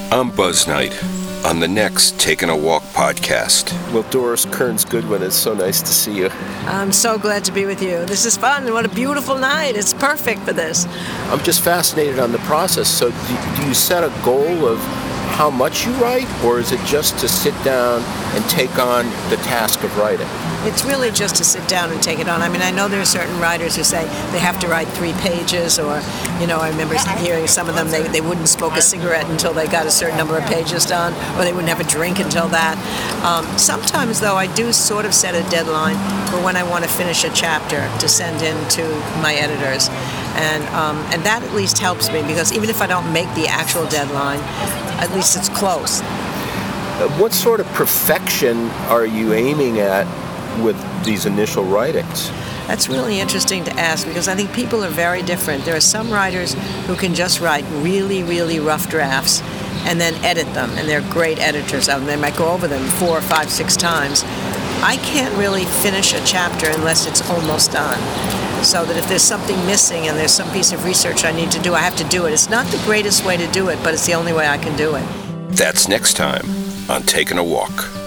I'm Buzz Knight on the next Taking a Walk podcast. Well, Doris Kearns Goodwin, it's so nice to see you. I'm so glad to be with you. This is fun. What a beautiful night. It's perfect for this. I'm just fascinated on the process. So do you set a goal of how much you write, or is it just to sit down and take on the task of writing? It's really just to sit down and take it on. I mean, I know there are certain writers who say they have to write 3 pages, or, I remember hearing some of them, they wouldn't smoke a cigarette until they got a certain number of pages done, or they wouldn't have a drink until that. Sometimes, though, I do sort of set a deadline for when I want to finish a chapter to send in to my editors. And that at least helps me, because even if I don't make the actual deadline, at least it's close. What sort of perfection are you aiming at with these initial writings? That's really interesting to ask, because I think people are very different. There are some writers who can just write really, really rough drafts and then edit them, and they're great editors of them. They might go over them 4, 5, 6 times. I can't really finish a chapter unless it's almost done. So that if there's something missing and there's some piece of research I need to do, I have to do it. It's not the greatest way to do it, but it's the only way I can do it. That's next time on Taking a Walk.